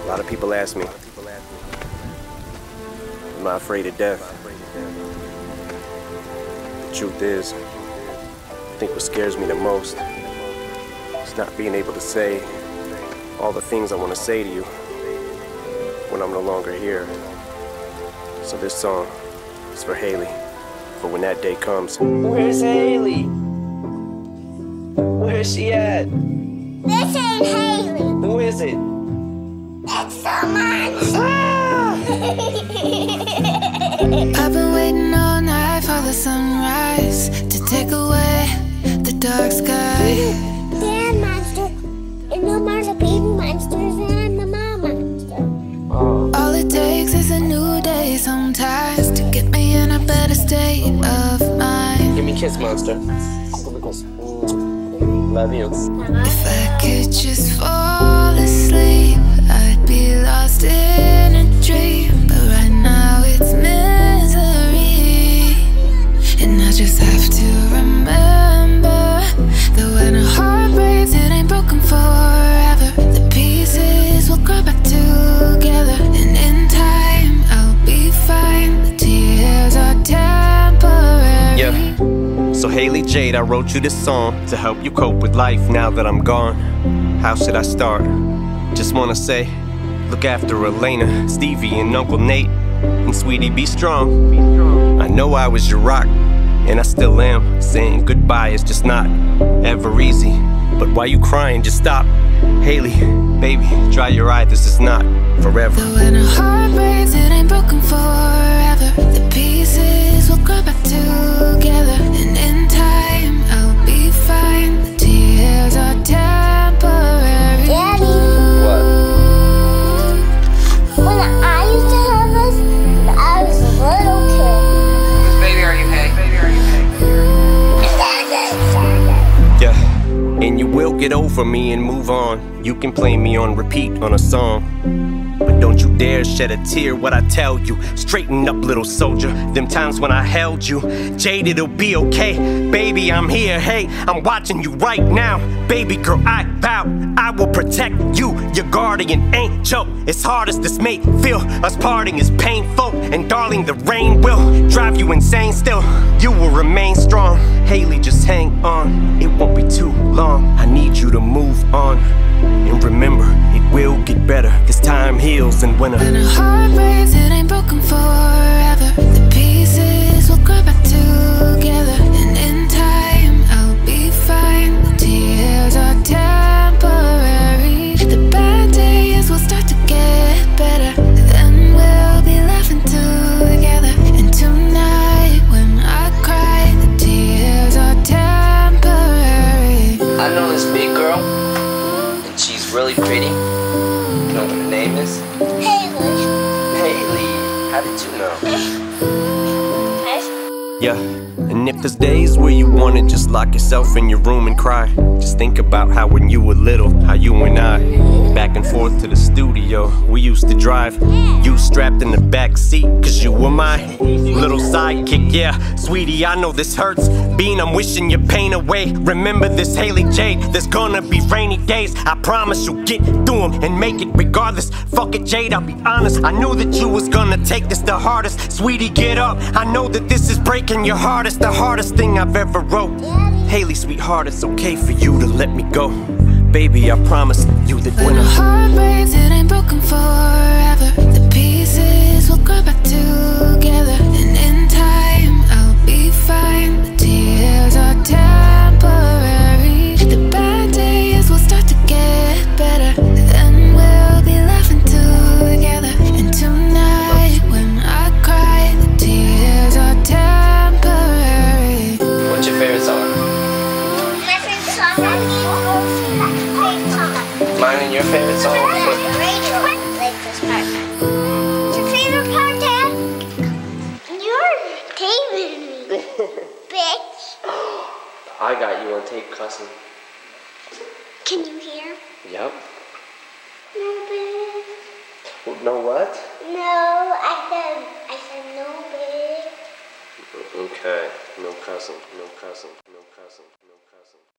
A lot of people ask me, am I afraid of death? The truth is, I think what scares me the most is not being able to say all the things I want to say to you when I'm no longer here. So this song is for Haley, for when that day comes. Where's Haley? Where's she at? This ain't Haley. Who is it? It's someone. I've been waiting all night for the sunrise to take away the dark sky. Dad monster. And no more the baby monsters, and I'm the mom monster. All it takes is a new day sometimes to get me in a better state of mind. Give me a kiss, monster. Love you. If I could just fall asleep, I'd be lost in a dream. But right now it's misery, and I just have to remember that when a heart breaks, it ain't broken forever. The pieces will grow back together, and in time I'll be fine. The tears are temporary. Yeah. So Haley Jade, I wrote you this song to help you cope with life now that I'm gone. How should I start? Just wanna say, look after Elena, Stevie, and Uncle Nate. And sweetie, be strong. I know I was your rock, and I still am. Saying goodbye is just not ever easy. But why you crying? Just stop. Haley, baby, dry your eye, this is not forever. Though when a heart breaks, it ain't broken forever. The pieces will grow back together, and in time I'll be fine. The tears are temporary. Daddy. What? When I used to have this, when I was a little kid. Baby, are you okay? Baby, are you okay? Yeah, and you will get over me and move on. You can play me on repeat on a song, but don't you dare shed a tear what I tell you. Straighten up, little soldier. Them times when I held you, Jade, it'll be okay. Baby, I'm here, hey, I'm watching you right now. Baby girl, I vow I will protect you, your guardian angel. As hard as this may feel, us parting is painful. And darling, the rain will drive you insane still. You will remain strong. Haley, just hang on, it won't be too long. I need you to move on. And remember, it will get better, cause time heals and when When a heart breaks, it ain't broken forever. The pieces will grow back together, and in time I'll be fine. The tears are temporary. The bad days will start to get better, then we'll be laughing together. And tonight when I cry, the tears are temporary. I know this big girl, and she's really pretty. You know what her name is? Haley. Haley. How did you know? yeah. And if there's days where you wanna just lock yourself in your room and cry, just think about how when you were little, how you and I back and forth to the studio we used to drive. You strapped in the back seat, cause you were my little sidekick. Yeah, sweetie, I know this hurts. Bean, I'm wishing your pain away. Remember this, Haley Jade, there's gonna be rainy days. I promise you'll get through them and make it regardless. Fuck it, Jade, I'll be honest, I knew that you was gonna take this the hardest. Sweetie, get up, I know that this is breaking your heart. It's the hardest thing I've ever wrote. Haley, sweetheart, it's okay for you to let me go. Baby, I promise you that When a heart breaks, it ain't broken forever. The pieces will grow back together, and in time I'll be fine. The tears are temporary. The bad days will start to get better, then we'll be laughing together. And tonight when I cry, the tears are temporary. What's your favorite song? My favorite song. Mine and your favorite song? Like this part. What's your favorite part, Dad? You're taping me, bitch. I got you on tape cussing. Can you hear? Yep. No, bitch. No what? No, I said no, bitch. okay, no cussing, no cussing.